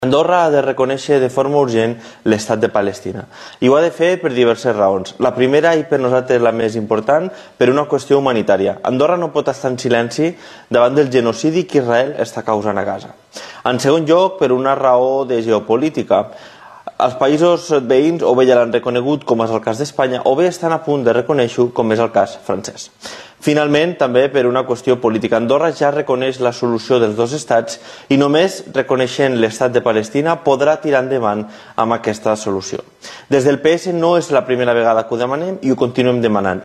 Andorra ha de reconèixer de forma urgent l'estat de Palestina i ho ha de fer per diverses raons. La primera, i per nosaltres la més important, per una qüestió humanitària. Andorra no pot estar en silenci davant del genocidi que Israel està causant a Gaza. En segon lloc, per una raó de geopolítica. Els països veïns o bé ja l'han reconegut, com és el cas d'Espanya, o bé estan a punt de reconèixer-ho, com és el cas francès. Finalment, també per una qüestió política. Andorra ja reconeix la solució dels dos estats i només reconeixent l'estat de Palestina podrà tirar endavant amb aquesta solució. Des del PS no és la primera vegada que ho demanem i ho continuem demanant.